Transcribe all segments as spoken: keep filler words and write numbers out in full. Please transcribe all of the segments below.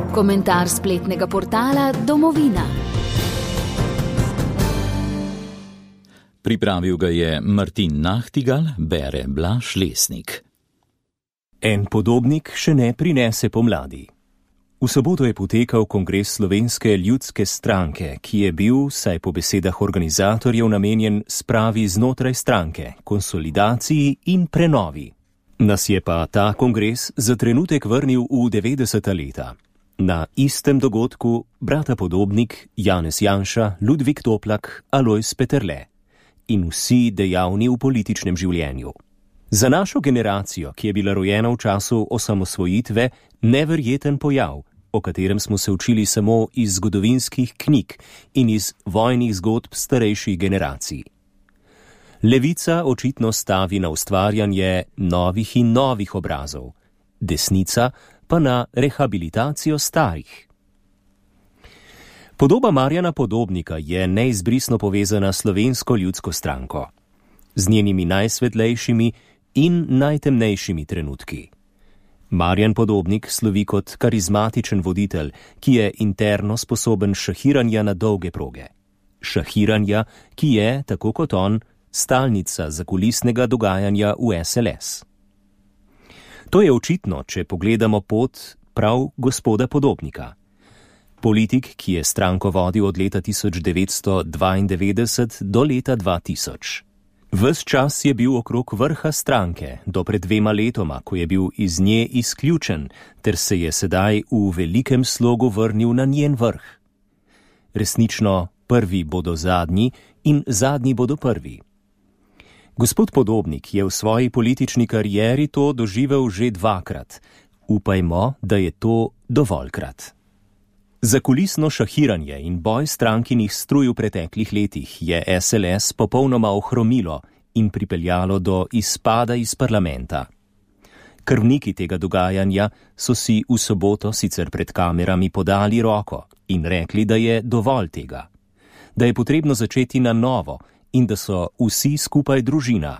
Komentar spletnega portala Domovina. Pripravil ga je Martin Nahtigal, bere Blaž Lesnik. En podobnik še ne prinese pomladi. V soboto je potekal kongres Slovenske ljudske stranke, ki je bil, saj po besedah organizatorjev, namenjen spravi znotraj stranke, konsolidaciji in prenovi. Nas je pa ta kongres za trenutek vrnil v devetdeseta leta. Na istem dogodku brata Podobnik, Janez Janša, Ludvik Toplak, Alojz Peterle in vsi dejavni v političnem življenju. Za našo generacijo, ki je bila rojena v času osamosvojitve, neverjeten pojav, o katerem smo se učili samo iz zgodovinskih knjig in iz vojnih zgodb starejših generacij. Levica očitno stavi na ustvarjanje novih in novih obrazov, desnica pa na rehabilitacijo starih. Podoba Marjana Podobnika je neizbrisno povezana s Slovensko ljudsko stranko, z njenimi najsvetlejšimi in najtemnejšimi trenutki. Marjan Podobnik slovi kot karizmatičen voditelj, ki je interno sposoben šahiranja na dolge proge. Šahiranja, ki je, tako kot on, stalnica zakulisnega dogajanja v es el es. To je očitno, če pogledamo pot prav gospoda Podobnika. Politik, ki je stranko vodil od leta tisoč devetsto dvaindevetdeset do leta dva tisoč. Ves čas je bil okrog vrha stranke, do pred dvema letoma, ko je bil iz nje izključen, ter se je sedaj v velikem slogu vrnil na njen vrh. Resnično, prvi bodo zadnji in zadnji bodo prvi. Gospod Podobnik je v svoji politični karieri to doživel že dvakrat. Upajmo, da je to dovoljkrat. Zakulisno šahiranje in boj strankinih struj v preteklih letih je es el es popolnoma ohromilo in pripeljalo do izpada iz parlamenta. Krvniki tega dogajanja so si v soboto sicer pred kamerami podali roko in rekli, da je dovolj tega, da je potrebno začeti na novo in da so vsi skupaj družina.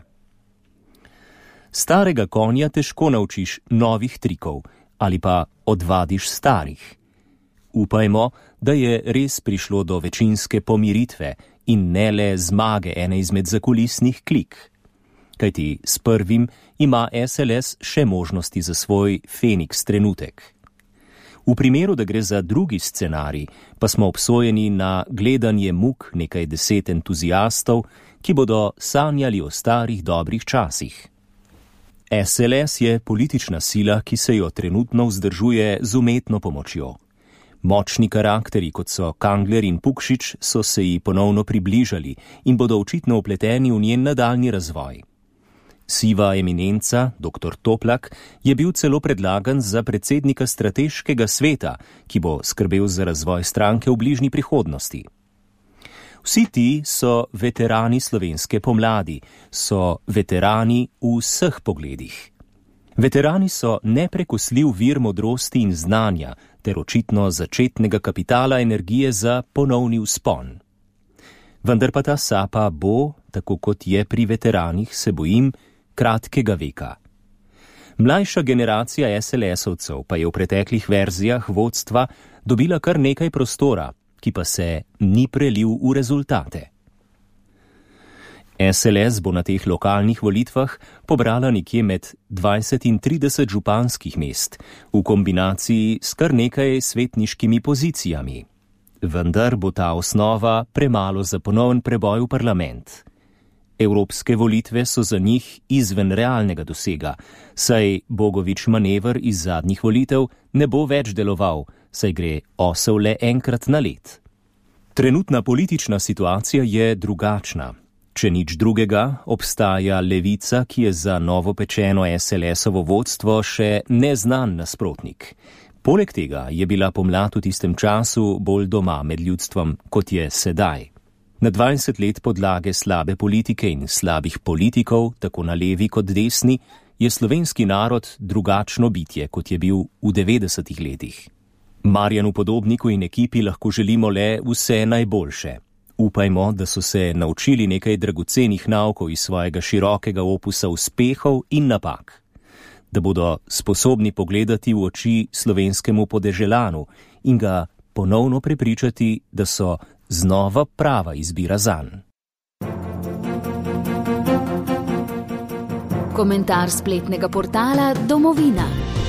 Starega konja težko naučiš novih trikov ali pa odvadiš starih. Upajmo, da je res prišlo do večinske pomiritve in ne le zmage ene izmed zakulisnih klik. Kajti s prvim ima es el es še možnosti za svoj Feniks trenutek. V primeru, da gre za drugi scenarij, pa smo obsojeni na gledanje muk nekaj deset entuziastov, ki bodo sanjali o starih dobrih časih. es el es je politična sila, ki se jo trenutno vzdržuje z umetno pomočjo. Močni karakteri, kot so Kangler in Pukšič, so se ji ponovno približali in bodo očitno vpleteni v njen nadaljnji razvoj. Siva eminenca, doktor Toplak, je bil celo predlagan za predsednika strateškega sveta, ki bo skrbel za razvoj stranke v bližnji prihodnosti. Vsi ti so veterani slovenske pomladi, so veterani v vseh pogledih. Veterani so neprekosljiv vir modrosti in znanja, ter očitno začetnega kapitala energije za ponovni vzpon. Vendar pa ta sapa bo, tako kot je pri veteranih, se bojim, kratkega veka. Mlajša generacija es el esovcev pa je v preteklih verzijah vodstva dobila kar nekaj prostora, ki pa se ni prelil v rezultate. es el es bo na teh lokalnih volitvah pobrala nekje med dvajset in trideset županskih mest, v kombinaciji s kar nekaj svetniškimi pozicijami. Vendar bo ta osnova premalo za ponoven preboj v parlament. Evropske volitve so za njih izven realnega dosega, saj Bogovič manever iz zadnjih volitev ne bo več deloval, saj gre osel le enkrat na let. Trenutna politična situacija je drugačna. Če nič drugega, obstaja levica, ki je za novopečeno es el esovo vodstvo še neznan nasprotnik. Poleg tega je bila pomlad v tistem času bolj doma med ljudstvom, kot je sedaj. Na dvajset let podlage slabe politike in slabih politikov, tako na levi kot desni, je slovenski narod drugačno bitje, kot je bil v devetdesetih letih. Marjanu Podobniku in ekipi lahko želimo le vse najboljše. Upajmo, da so se naučili nekaj dragocenih naukov iz svojega širokega opusa uspehov in napak. da bodo sposobni pogledati v oči slovenskemu podeželanu in ga ponovno prepričati, da so znova prava izbira zanj. Komentar spletnega portala Domovina.